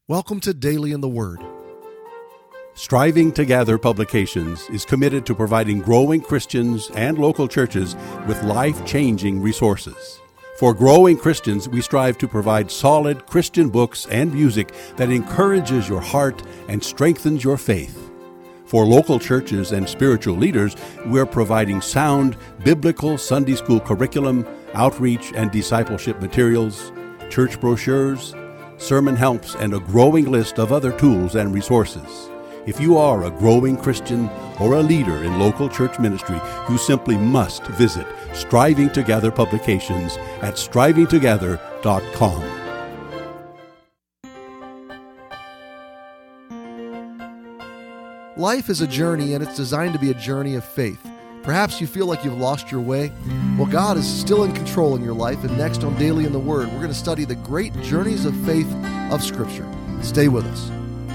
Welcome to Daily in the Word. Striving to Gather Publications is committed to providing growing Christians and local churches with life-changing resources. For growing Christians, we strive to provide solid Christian books and music that encourages your heart and strengthens your faith. For local churches and spiritual leaders, we're providing sound biblical Sunday school curriculum, outreach and discipleship materials, church brochures, sermon helps, and a growing list of other tools and resources. If you are a growing Christian or a leader in local church ministry, you simply must visit Striving to Gather Publications at strivingtogether.com. Life is a journey, and it's designed to be a journey of faith. Perhaps you feel like you've lost your way. Well, God is still in control in your life, and next on Daily in the Word, we're going to study the great journeys of faith of Scripture. Stay with us.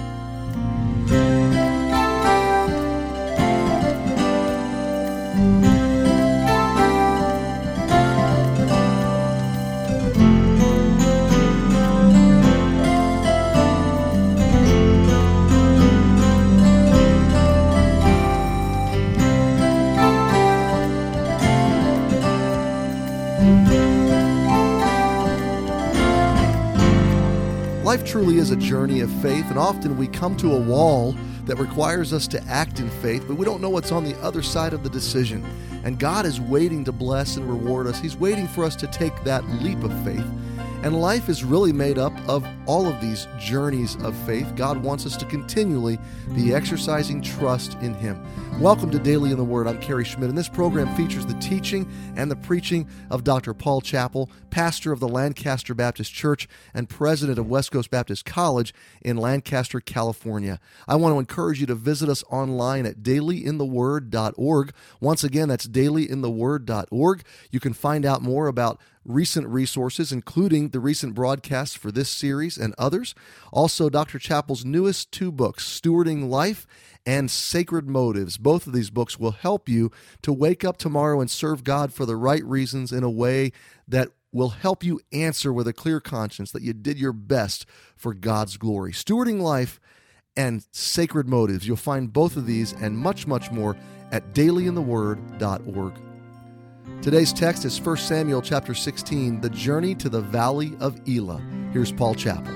Life truly is a journey of faith, and often we come to a wall that requires us to act in faith, but we don't know what's on the other side of the decision. And God is waiting to bless and reward us. He's waiting for us to take that leap of faith. And life is really made up of all of these journeys of faith. God wants us to continually be exercising trust in Him. Welcome to Daily in the Word. I'm Kerry Schmidt, and this program features the teaching and the preaching of Dr. Paul Chappell, pastor of the Lancaster Baptist Church and president of West Coast Baptist College in Lancaster, California. I want to encourage you to visit us online at dailyintheword.org. Once again, that's dailyintheword.org. You can find out more about recent resources, including the recent broadcasts for this series and others. Also, Dr. Chappell's newest two books, Stewarding Life and Sacred Motives. Both of these books will help you to wake up tomorrow and serve God for the right reasons in a way that will help you answer with a clear conscience that you did your best for God's glory. Stewarding Life and Sacred Motives. You'll find both of these and much, much more at dailyintheword.org. Today's text is 1 Samuel chapter 16, the journey to the valley of Elah. Here's Paul Chappell.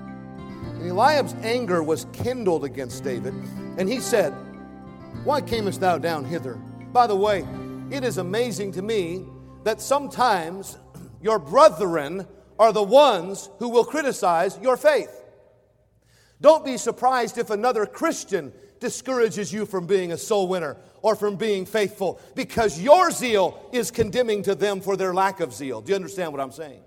And Eliab's anger was kindled against David, and he said, "Why camest thou down hither?" By the way, it is amazing to me that sometimes your brethren are the ones who will criticize your faith. Don't be surprised if another Christian discourages you from being a soul winner or from being faithful, because your zeal is condemning to them for their lack of zeal. Do you understand what I'm saying?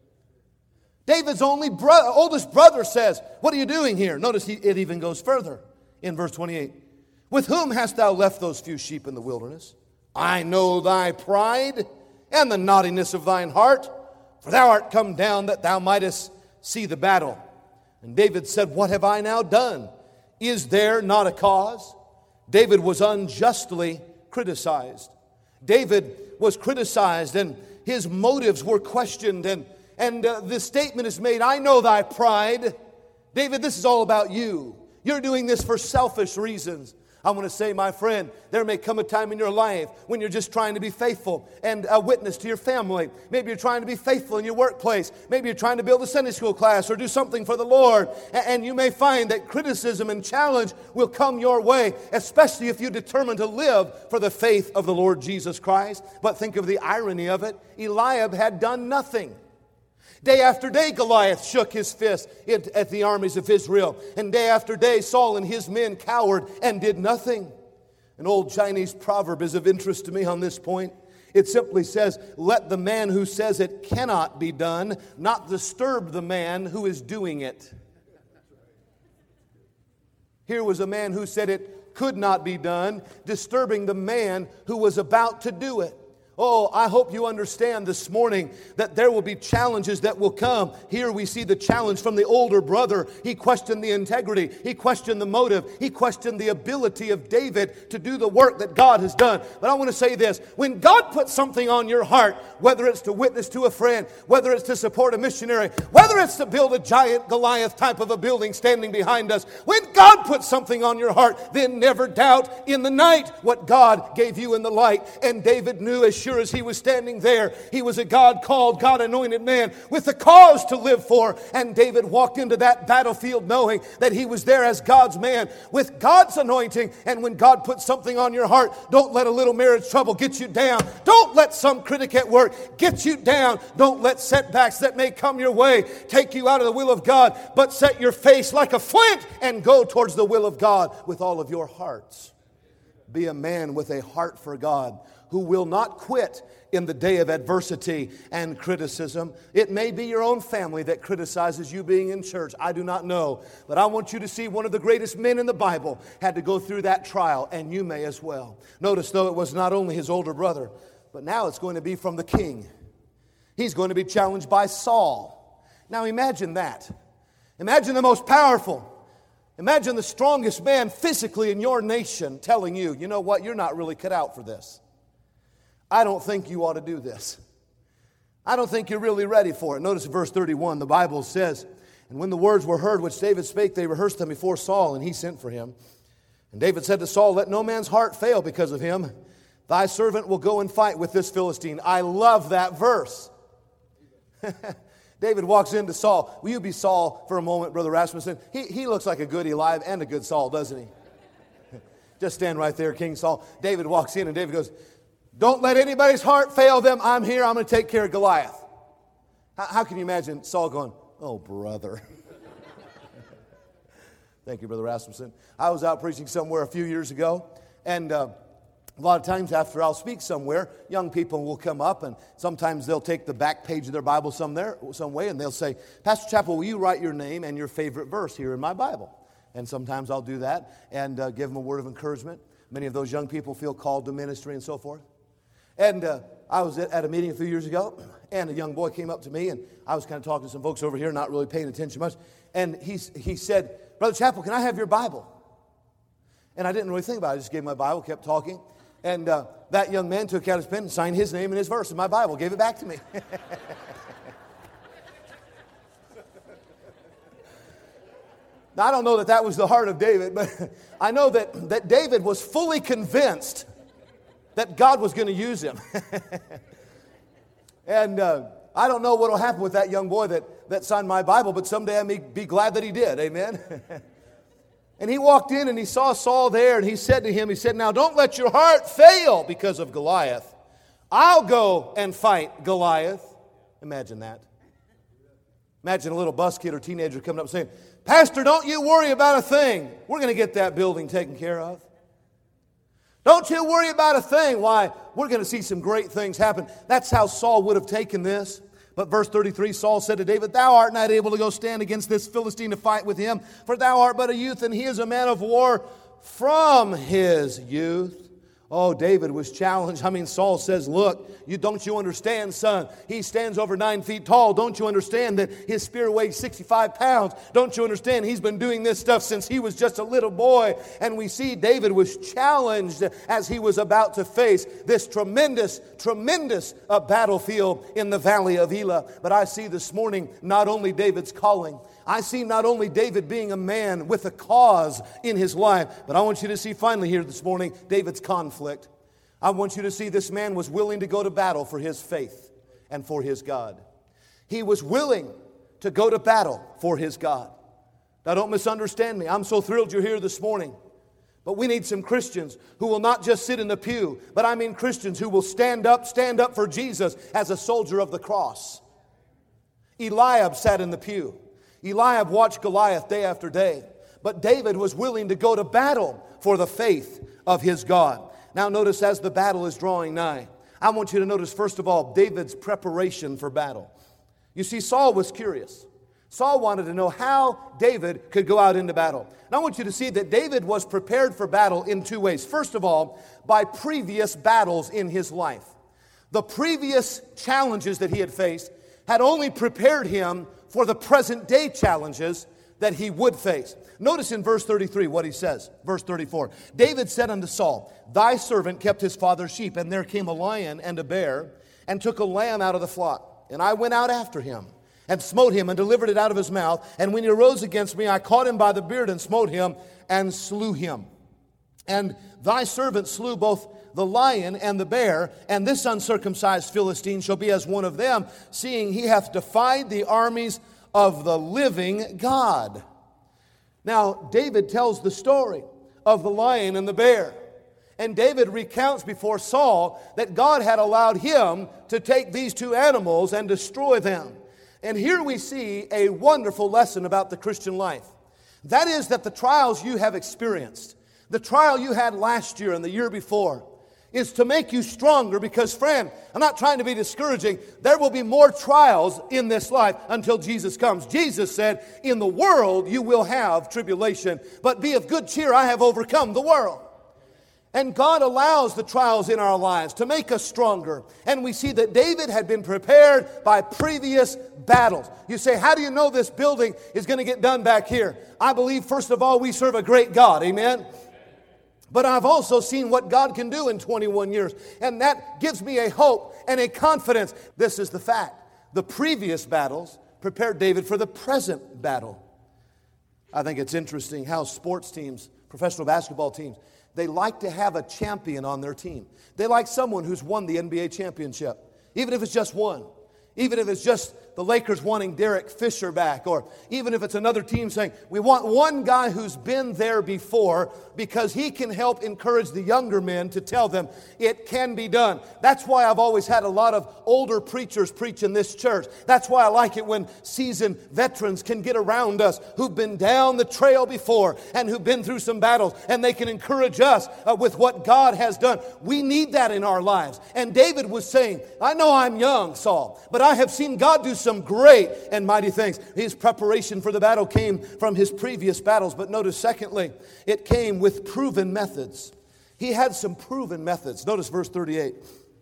David's oldest brother says, "What are you doing here?" Notice it even goes further in verse 28. "With whom hast thou left those few sheep in the wilderness? I know thy pride and the naughtiness of thine heart, for thou art come down that thou mightest see the battle." And David said, "What have I now done? Is there not a cause?" David was unjustly criticized. David was criticized, and his motives were questioned, and this statement is made, "I know thy pride." David, this is all about you. You're doing this for selfish reasons. I want to say, my friend, there may come a time in your life when you're just trying to be faithful and a witness to your family. Maybe you're trying to be faithful in your workplace. Maybe you're trying to build a Sunday school class or do something for the Lord. And you may find that criticism and challenge will come your way, especially if you determine to live for the faith of the Lord Jesus Christ. But think of the irony of it. Eliab had done nothing. Day after day, Goliath shook his fist at the armies of Israel. And day after day, Saul and his men cowered and did nothing. An old Chinese proverb is of interest to me on this point. It simply says, "Let the man who says it cannot be done not disturb the man who is doing it." Here was a man who said it could not be done, disturbing the man who was about to do it. Oh, I hope you understand this morning that there will be challenges that will come. Here we see the challenge from the older brother. He questioned the integrity. He questioned the motive. He questioned the ability of David to do the work that God has done. But I want to say this. When God puts something on your heart, whether it's to witness to a friend, whether it's to support a missionary, whether it's to build a giant Goliath type of a building standing behind us, when God puts something on your heart, then never doubt in the night what God gave you in the light. And David knew as sure as he was standing there, he was a God-called, God-anointed man with a cause to live for. And David walked into that battlefield knowing that he was there as God's man with God's anointing. And when God puts something on your heart, don't let a little marriage trouble get you down. Don't let some critic at work get you down. Don't let setbacks that may come your way take you out of the will of God, but set your face like a flint and go towards the will of God with all of your hearts. Be a man with a heart for God, who will not quit in the day of adversity and criticism. It may be your own family that criticizes you being in church. I do not know. But I want you to see one of the greatest men in the Bible had to go through that trial, and you may as well. Notice, though, it was not only his older brother, but now it's going to be from the king. He's going to be challenged by Saul. Now imagine that. Imagine the most powerful. Imagine the strongest man physically in your nation telling you, you know what, you're not really cut out for this. I don't think you ought to do this. I don't think you're really ready for it. Notice verse 31, the Bible says, and when the words were heard which David spake, they rehearsed them before Saul, and he sent for him. And David said to Saul, let no man's heart fail because of him. Thy servant will go and fight with this Philistine. I love that verse. David walks into Saul. Will you be Saul for a moment, Brother Rasmussen? He looks like a good Eli and a good Saul, doesn't he? Just stand right there, King Saul. David walks in and David goes, don't let anybody's heart fail them. I'm here. I'm going to take care of Goliath. How can you imagine Saul going, oh, brother. Thank you, Brother Rasmussen. I was out preaching somewhere a few years ago, and a lot of times after I'll speak somewhere, young people will come up, and sometimes they'll take the back page of their Bible some way, and they'll say, Pastor Chappell, will you write your name and your favorite verse here in my Bible? And sometimes I'll do that and give them a word of encouragement. Many of those young people feel called to ministry and so forth. And I was at a meeting a few years ago, and a young boy came up to me, and I was kind of talking to some folks over here, not really paying attention much. And he said, Brother Chappell, can I have your Bible? And I didn't really think about it. I just gave him my Bible, kept talking. And that young man took out his pen and signed his name and his verse in my Bible, gave it back to me. Now, I don't know that was the heart of David, but I know that David was fully convinced that God was going to use him. And I don't know what will happen with that young boy that signed my Bible, but someday I may be glad that he did. Amen. And he walked in and he saw Saul there, and he said to him, now don't let your heart fail because of Goliath. I'll go and fight Goliath. Imagine that. Imagine a little bus kid or teenager coming up and saying, Pastor, don't you worry about a thing. We're going to get that building taken care of. Don't you worry about a thing. Why? We're going to see some great things happen. That's how Saul would have taken this. But verse 33, Saul said to David, thou art not able to go stand against this Philistine to fight with him, for thou art but a youth, and he is a man of war from his youth. Oh, David was challenged. Saul says, look, don't you understand, son? He stands over 9 feet tall. Don't you understand that his spear weighs 65 pounds? Don't you understand he's been doing this stuff since he was just a little boy? And we see David was challenged as he was about to face this tremendous battlefield in the valley of Elah. But I see this morning not only David's calling, I see not only David being a man with a cause in his life, but I want you to see finally here this morning David's conflict. I want you to see this man was willing to go to battle for his faith and for his God. He was willing to go to battle for his God. Now don't misunderstand me. I'm so thrilled you're here this morning. But we need some Christians who will not just sit in the pew, but I mean Christians who will stand up for Jesus as a soldier of the cross. Eliab sat in the pew. Eliab watched Goliath day after day. But David was willing to go to battle for the faith of his God. Now notice as the battle is drawing nigh, I want you to notice first of all David's preparation for battle. You see, Saul was curious. Saul wanted to know how David could go out into battle. And I want you to see that David was prepared for battle in two ways. First of all, by previous battles in his life. The previous challenges that he had faced had only prepared him for the present day challenges that he would face. Notice in verse 33 what he says. Verse 34. David said unto Saul, Thy servant kept his father's sheep, and there came a lion and a bear, and took a lamb out of the flock. And I went out after him, and smote him, and delivered it out of his mouth. And when he arose against me, I caught him by the beard, and smote him, and slew him. And thy servant slew both the lion and the bear, and this uncircumcised Philistine shall be as one of them, seeing he hath defied the armies of the living God. Now, David tells the story of the lion and the bear. And David recounts before Saul that God had allowed him to take these two animals and destroy them. And here we see a wonderful lesson about the Christian life. That is that the trials you have experienced, the trial you had last year and the year before, is to make you stronger because, friend, I'm not trying to be discouraging. There will be more trials in this life until Jesus comes. Jesus said, in the world you will have tribulation, but be of good cheer, I have overcome the world. And God allows the trials in our lives to make us stronger. And we see that David had been prepared by previous battles. You say, how do you know this building is going to get done back here? I believe, first of all, we serve a great God. Amen? But I've also seen what God can do in 21 years. And that gives me a hope and a confidence. This is the fact. The previous battles prepared David for the present battle. I think it's interesting how sports teams, professional basketball teams, they like to have a champion on their team. They like someone who's won the NBA championship, even if it's just one. Even if it's just the Lakers wanting Derek Fisher back, or even if it's another team saying, we want one guy who's been there before because he can help encourage the younger men to tell them it can be done. That's why I've always had a lot of older preachers preach in this church. That's why I like it when seasoned veterans can get around us who've been down the trail before and who've been through some battles, and they can encourage us with what God has done. We need that in our lives. And David was saying, I know I'm young, Saul, but I have seen God do some great and mighty things. His preparation for the battle came from his previous battles. But notice, secondly, it came with proven methods. He had some proven methods. Notice verse 38.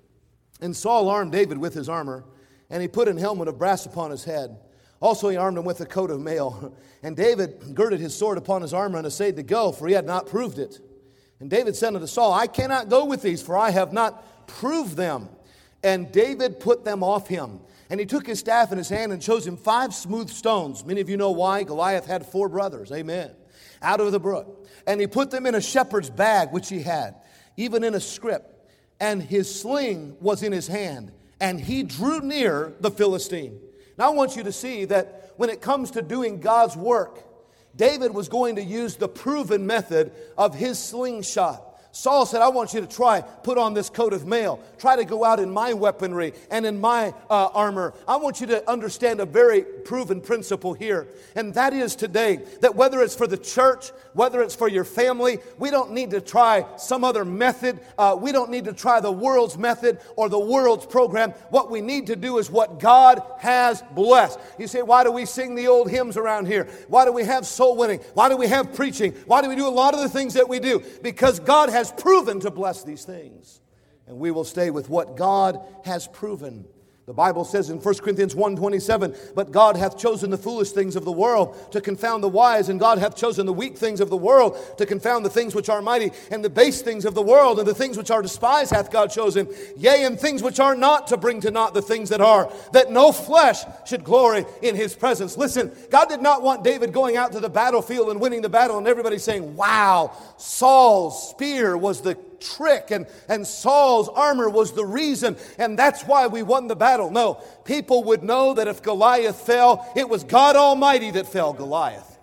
And Saul armed David with his armor, and he put an helmet of brass upon his head. Also he armed him with a coat of mail. And David girded his sword upon his armor and essayed to go, for he had not proved it. And David said unto Saul, I cannot go with these, for I have not proved them. And David put them off him. And he took his staff in his hand and chose him 5 smooth stones. Many of you know why. Goliath had 4 brothers. Amen. Out of the brook. And he put them in a shepherd's bag, which he had, even in a scrip. And his sling was in his hand. And he drew near the Philistine. Now I want you to see that when it comes to doing God's work, David was going to use the proven method of his slingshot. Saul said, I want you to put on this coat of mail. Try to go out in my weaponry and in my armor. I want you to understand a very proven principle here. And that is today, that whether it's for the church, whether it's for your family, we don't need to try some other method. We don't need to try the world's method or the world's program. What we need to do is what God has blessed. You say, why do we sing the old hymns around here? Why do we have soul winning? Why do we have preaching? Why do we do a lot of the things that we do? Because God has proven to bless these things. And we will stay with what God has proven. The Bible says in 1 Corinthians 1:27, but God hath chosen the foolish things of the world to confound the wise, and God hath chosen the weak things of the world to confound the things which are mighty, and the base things of the world, and the things which are despised hath God chosen, yea, and things which are not, to bring to naught the things that are, that no flesh should glory in his presence. Listen, God did not want David going out to the battlefield and winning the battle and everybody saying, wow, Saul's spear was the trick and Saul's armor was the reason, and that's why we won the battle. No, people would know that if Goliath fell, it was God Almighty that fell Goliath.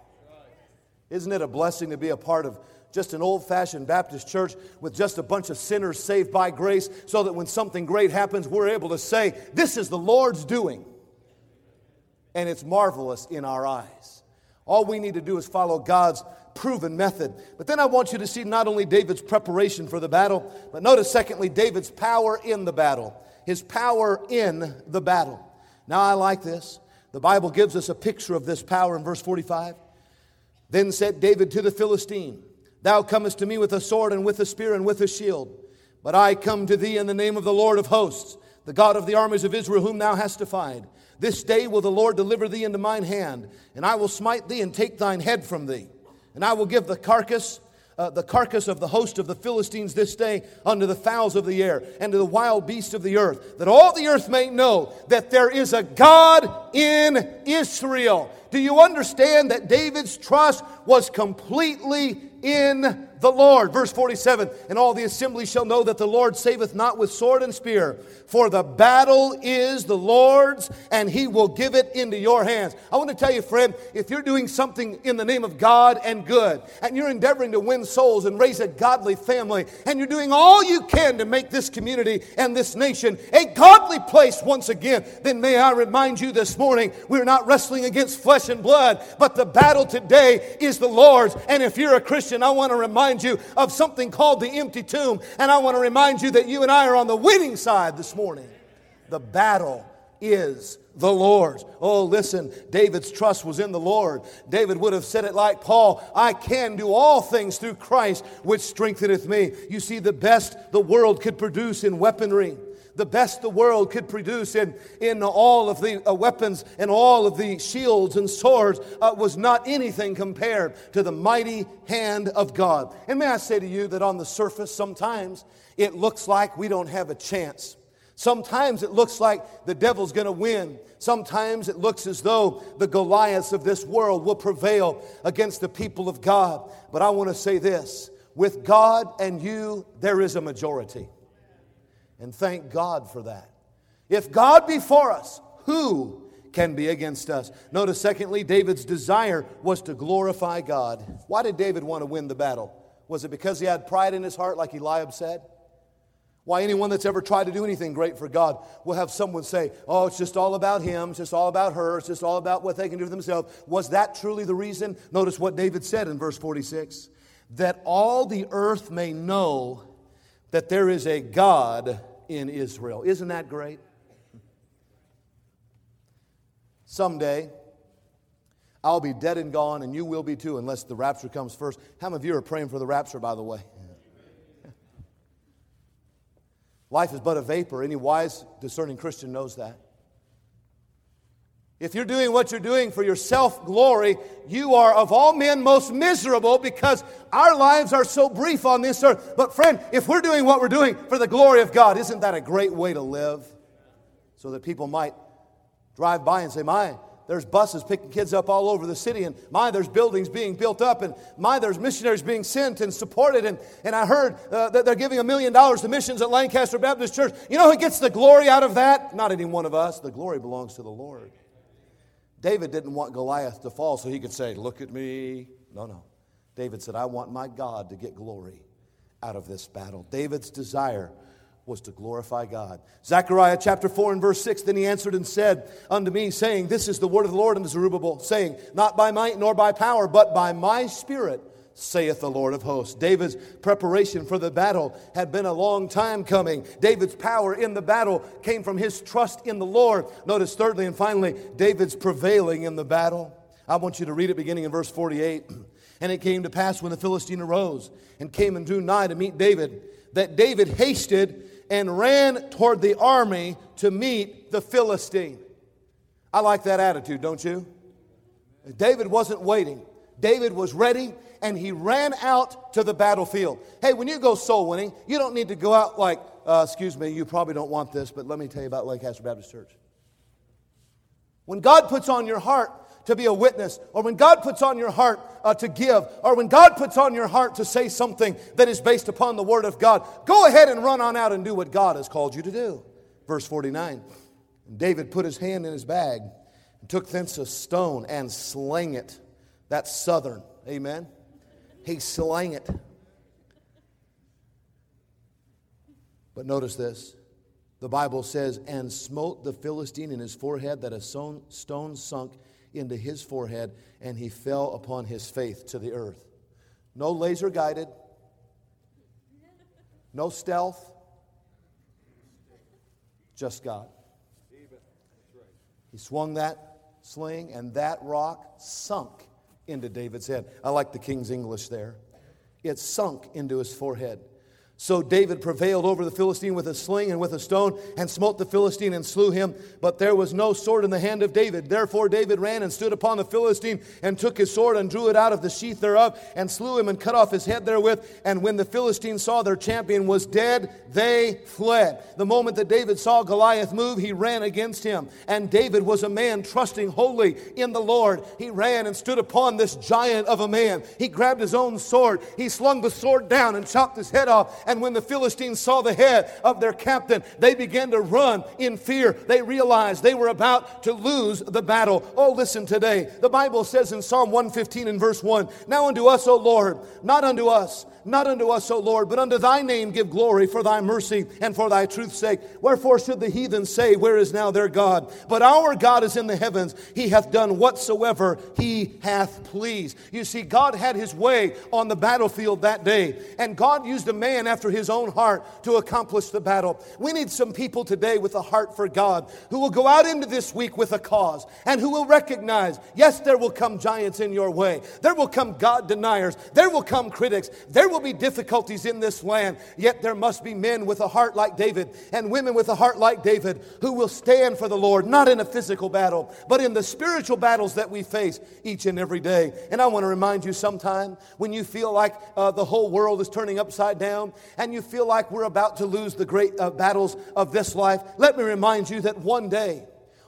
Isn't it a blessing to be a part of just an old-fashioned Baptist church with just a bunch of sinners saved by grace, so that when something great happens, we're able to say, this is the Lord's doing, and it's marvelous in our eyes. All we need to do is follow God's proven method. But then I want you to see not only David's preparation for the battle, but notice secondly, David's power in the battle. His power in the battle. Now I like this. The Bible gives us a picture of this power in verse 45. Then said David to the Philistine, thou comest to me with a sword and with a spear and with a shield, but I come to thee in the name of the Lord of hosts, the God of the armies of Israel, whom thou hast defied. This day will the Lord deliver thee into mine hand, and I will smite thee and take thine head from thee. And I will give the carcass of the host of the Philistines this day unto the fowls of the air and to the wild beasts of the earth, that all the earth may know that there is a God in Israel. Do you understand that David's trust was completely in the Lord? Verse 47, and all the assembly shall know that the Lord saveth not with sword and spear, for the battle is the Lord's, and He will give it into your hands. I want to tell you, friend, if you're doing something in the name of God and good, and you're endeavoring to win souls and raise a godly family, and you're doing all you can to make this community and this nation a godly place once again, then may I remind you this morning, we're not wrestling against flesh and blood, but the battle today is the Lord's. And if you're a Christian, I want to remind you of something called the empty tomb. And I want to remind you that you and I are on the winning side this morning. The battle is the Lord's. Oh, listen, David's trust was in the Lord. David would have said it like Paul, I can do all things through Christ, which strengtheneth me. You see, the best the world could produce in weaponry, the best the world could produce in all of the weapons and all of the shields and swords was not anything compared to the mighty hand of God. And may I say to you that on the surface, sometimes it looks like we don't have a chance. Sometimes it looks like the devil's going to win. Sometimes it looks as though the Goliaths of this world will prevail against the people of God. But I want to say this, with God and you, there is a majority. And thank God for that. If God be for us, who can be against us? Notice, secondly, David's desire was to glorify God. Why did David want to win the battle? Was it because he had pride in his heart, like Eliab said? Why, anyone that's ever tried to do anything great for God will have someone say, oh, it's just all about him, it's just all about her, it's just all about what they can do for themselves. Was that truly the reason? Notice what David said in verse 46. That all the earth may know that there is a God in Israel. Isn't that great? Someday, I'll be dead and gone, and you will be too, unless the rapture comes first. How many of you are praying for the rapture, by the way? Life is but a vapor. Any wise, discerning Christian knows that. If you're doing what you're doing for your self-glory, you are of all men most miserable, because our lives are so brief on this earth. But friend, if we're doing what we're doing for the glory of God, isn't that a great way to live? So that people might drive by and say, my, there's buses picking kids up all over the city, and my, there's buildings being built up, and my, there's missionaries being sent and supported, and I heard that they're giving $1 million to missions at Lancaster Baptist Church. You know who gets the glory out of that? Not any one of us. The glory belongs to the Lord. David didn't want Goliath to fall so he could say, look at me. No. David said, I want my God to get glory out of this battle. David's desire was to glorify God. Zechariah chapter 4 and verse 6, then he answered and said unto me, saying, this is the word of the Lord unto Zerubbabel, saying, not by might nor by power, but by my Spirit, saith the Lord of hosts. David's preparation for the battle had been a long time coming. David's power in the battle came from his trust in the Lord. Notice thirdly and finally, David's prevailing in the battle. I want you to read it beginning in verse 48. And it came to pass when the Philistine arose and came and drew nigh to meet David, that David hasted and ran toward the army to meet the Philistine. I like that attitude, don't you? David wasn't waiting. David was ready, and he ran out to the battlefield. Hey, when you go soul winning, you don't need to go out like, excuse me, you probably don't want this, but let me tell you about Lancaster Baptist Church. When God puts on your heart to be a witness, or when God puts on your heart to give, or when God puts on your heart to say something that is based upon the Word of God, go ahead and run on out and do what God has called you to do. Verse 49, and David put his hand in his bag and took thence a stone and slang it. That's Southern. Amen. He slang it. But notice this. The Bible says, and smote the Philistine in his forehead, that a stone sunk into his forehead, and he fell upon his face to the earth. No laser guided. No stealth. Just God. He swung that sling, and that rock sunk into David's head. I like the King's English there. It sunk into his forehead. So David prevailed over the Philistine with a sling and with a stone, and smote the Philistine and slew him. But there was no sword in the hand of David. Therefore David ran and stood upon the Philistine, and took his sword and drew it out of the sheath thereof, and slew him and cut off his head therewith. And when the Philistines saw their champion was dead, they fled. The moment that David saw Goliath move, he ran against him. And David was a man trusting wholly in the Lord. He ran and stood upon this giant of a man. He grabbed his own sword. He slung the sword down and chopped his head off. And when the Philistines saw the head of their captain, they began to run in fear. They realized they were about to lose the battle. Oh, listen today. The Bible says in Psalm 115 and verse 1, Now unto us, O Lord, not unto us, O Lord, but unto thy name give glory for thy mercy and for thy truth's sake. Wherefore should the heathen say, Where is now their God? But our God is in the heavens. He hath done whatsoever he hath pleased. You see, God had his way on the battlefield that day. And God used a man after his own heart to accomplish the battle. We need some people today with a heart for God who will go out into this week with a cause and who will recognize, yes, there will come giants in your way. There will come God deniers. There will come critics. There will be difficulties in this land. Yet there must be men with a heart like David and women with a heart like David who will stand for the Lord, not in a physical battle, but in the spiritual battles that we face each and every day. And I want to remind you sometime when you feel like the whole world is turning upside down and you feel like we're about to lose the great battles of this life, let me remind you that one day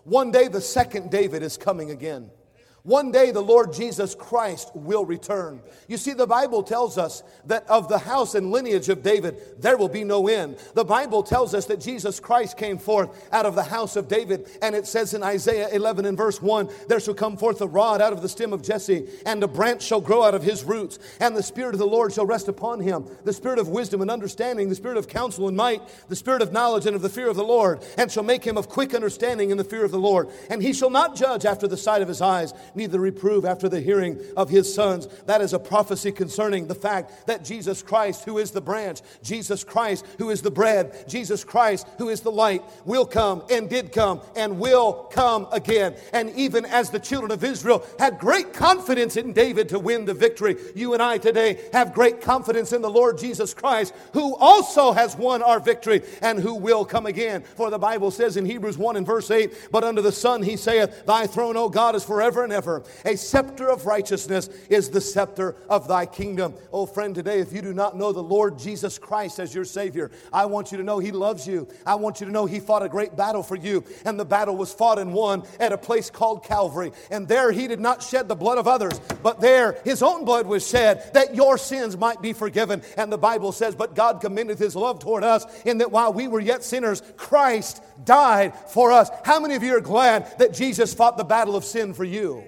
the second David is coming again. One day the Lord Jesus Christ will return. You see, the Bible tells us that of the house and lineage of David, there will be no end. The Bible tells us that Jesus Christ came forth out of the house of David. And it says in Isaiah 11 and verse 1, There shall come forth a rod out of the stem of Jesse, and a branch shall grow out of his roots. And the Spirit of the Lord shall rest upon him, the Spirit of wisdom and understanding, the Spirit of counsel and might, the Spirit of knowledge and of the fear of the Lord, and shall make him of quick understanding in the fear of the Lord. And he shall not judge after the sight of his eyes, neither reprove after the hearing of his sons. That is a prophecy concerning the fact that Jesus Christ, who is the branch, Jesus Christ, who is the bread, Jesus Christ, who is the light, will come and did come and will come again. And even as the children of Israel had great confidence in David to win the victory, you and I today have great confidence in the Lord Jesus Christ, who also has won our victory and who will come again. For the Bible says in Hebrews 1 and verse 8, But unto the Son he saith, Thy throne, O God, is forever and ever. A scepter of righteousness is the scepter of thy kingdom. Oh, friend, today, if you do not know the Lord Jesus Christ as your Savior, I want you to know He loves you. I want you to know He fought a great battle for you. And the battle was fought and won at a place called Calvary. And there He did not shed the blood of others, but there His own blood was shed that your sins might be forgiven. And the Bible says, But God commendeth His love toward us in that while we were yet sinners, Christ died for us. How many of you are glad that Jesus fought the battle of sin for you?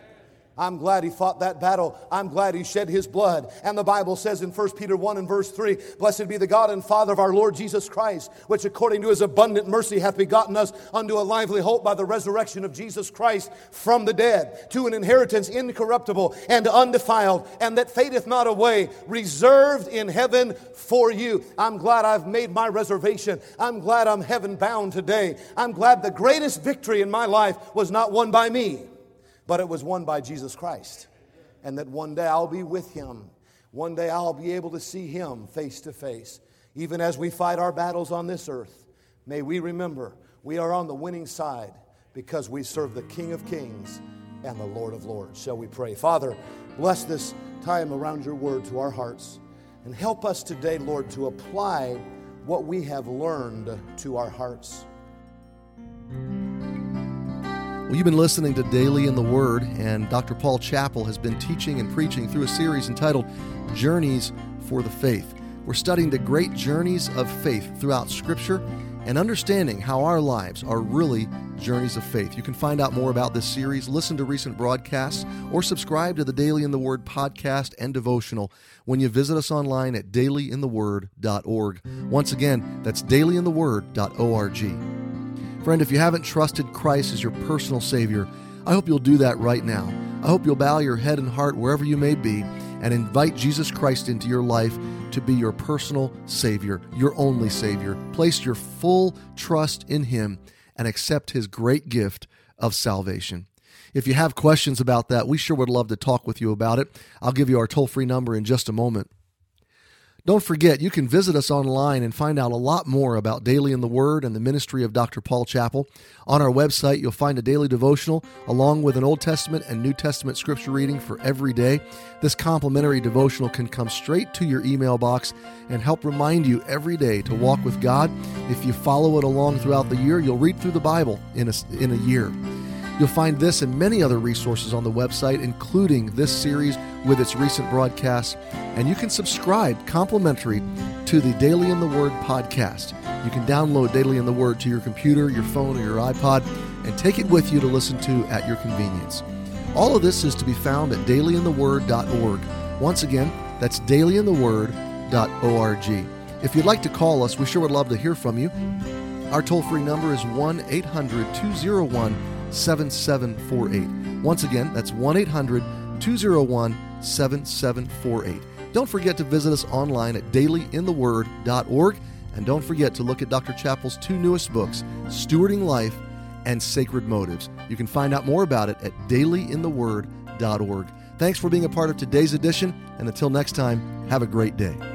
I'm glad He fought that battle. I'm glad He shed His blood. And the Bible says in 1 Peter 1 and verse 3, Blessed be the God and Father of our Lord Jesus Christ, which according to His abundant mercy hath begotten us unto a lively hope by the resurrection of Jesus Christ from the dead, to an inheritance incorruptible and undefiled, and that fadeth not away, reserved in heaven for you. I'm glad I've made my reservation. I'm glad I'm heaven bound today. I'm glad the greatest victory in my life was not won by me, but it was won by Jesus Christ. And that one day I'll be with Him. One day I'll be able to see Him face to face. Even as we fight our battles on this earth, may we remember we are on the winning side because we serve the King of Kings and the Lord of Lords. Shall we pray? Father, bless this time around Your Word to our hearts. And help us today, Lord, to apply what we have learned to our hearts. Well, you've been listening to Daily in the Word, and Dr. Paul Chappell has been teaching and preaching through a series entitled Journeys for the Faith. We're studying the great journeys of faith throughout Scripture and understanding how our lives are really journeys of faith. You can find out more about this series, listen to recent broadcasts, or subscribe to the Daily in the Word podcast and devotional when you visit us online at dailyintheword.org. Once again, that's dailyintheword.org. Friend, if you haven't trusted Christ as your personal Savior, I hope you'll do that right now. I hope you'll bow your head and heart wherever you may be and invite Jesus Christ into your life to be your personal Savior, your only Savior. Place your full trust in Him and accept His great gift of salvation. If you have questions about that, we sure would love to talk with you about it. I'll give you our toll-free number in just a moment. Don't forget, you can visit us online and find out a lot more about Daily in the Word and the ministry of Dr. Paul Chappell. On our website, you'll find a daily devotional along with an Old Testament and New Testament scripture reading for every day. This complimentary devotional can come straight to your email box and help remind you every day to walk with God. If you follow it along throughout the year, you'll read through the Bible in a year. You'll find this and many other resources on the website, including this series with its recent broadcasts. And you can subscribe complimentary to the Daily in the Word podcast. You can download Daily in the Word to your computer, your phone, or your iPod, and take it with you to listen to at your convenience. All of this is to be found at dailyintheword.org. Once again, that's dailyintheword.org. If you'd like to call us, we sure would love to hear from you. Our toll-free number is 1-800-201-7748. Once again, that's 1-800-201-7748. Don't forget to visit us online at dailyintheword.org. And don't forget to look at Dr. Chappell's two newest books, Stewarding Life and Sacred Motives. You can find out more about it at dailyintheword.org. Thanks for being a part of today's edition, and until next time, have a great day.